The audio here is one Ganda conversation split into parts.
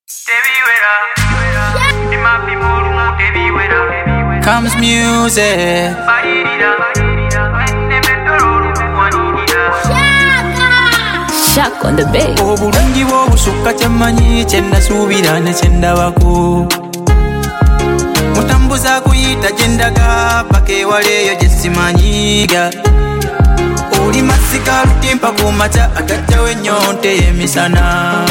Comes music. Shock on the beat. Obulungi bw'obusukka kyemmanyi kyennasuubira ne kyendabako. Mutambuza kuyita gyendaga paka ewala eyo gye simanyiga. Oli masika lutimpa ku makya agajjawo ennyonta ey'emisana.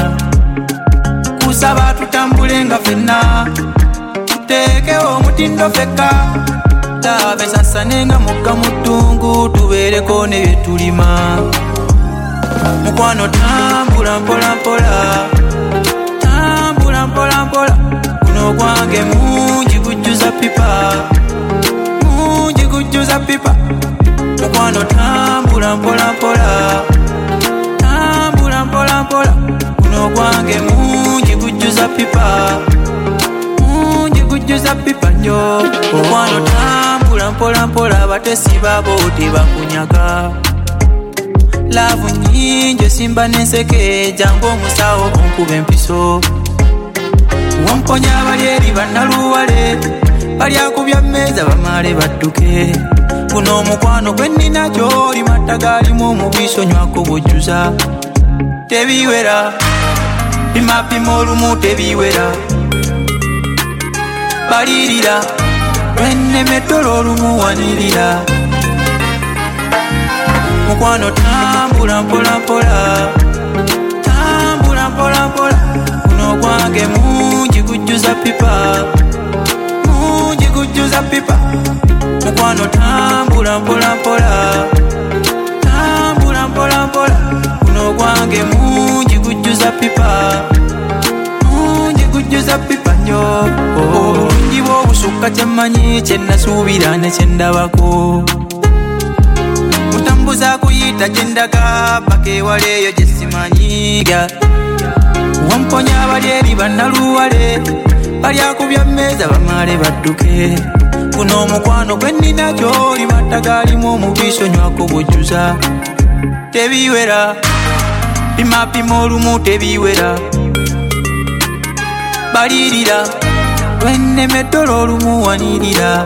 Kusaba tutambule nga ffenna tuteekewo omutindo fekka. Laba esasane nga mugga mu ttungu tubeereko ne bye tulima. Mukwano tambula mpola mpola, tambula mpola mpola. Guno gwange mungi gujjuza pipa, mungi gujjuza pipa. Mukwano tambula mpola mpola, tambula mpola mpola. Guno gwange mungi gujjuza pipa, mungi gujjuza pipa nnyo. Mukwano tambula mpola mpola, abatesi babo tebakunyaga. Laavu nyingi simba n'enseke, jangu omusawo onkube empiso. Wamponya abali eri bannaluwale, bali akubya mmeeza bamale badduke. Guno omukwano gwe nnina gy'oli matta gaalimu omubiso nywako bw'ojjuza. Tebiwera, pimapima olumu tebiwera. Balirira, lwennemeddolo olumu wanirira. Mukwano tambula mpola mpola, tambula mpola mpola. Guno gwange mungi gujjuza pipa, mungi gujjuza pipa. Mukwano tambula mpola mpola, tambula mpola mpola. Guno gwange mungi gujjuza pipa, mungi gujjuza pipa nnyo. Obulungi bw'obusukka kyemmanyi kyennasuubira ne kyendabako. Mutambuza kuyita gyendaga paka ewala eyo gye simanyiga. Wamponya abali eri bannaluwale, bali akubya mmeeza bamale badduke. Guno omukwano gwe nnina gy'oli matta gaalimu omubiso nywako bw'ojjuza. Tebiwera, pimapima olumu tebiwera. Balirira, lwennemeddolo olumu wanirira.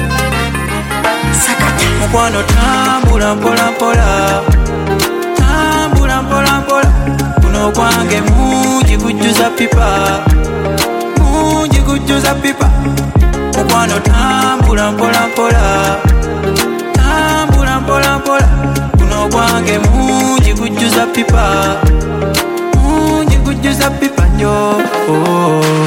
Mukwano tambula mpola mpola, tambula mpola mpola. Guno gwange mungi gujjuza pipa, mungi gujjuza pipa. Mukwano tambula mpola mpola, tambula mpola mpola. Guno gwange mungi gujjuza pipa, mungi gujjuza pipa nnyo.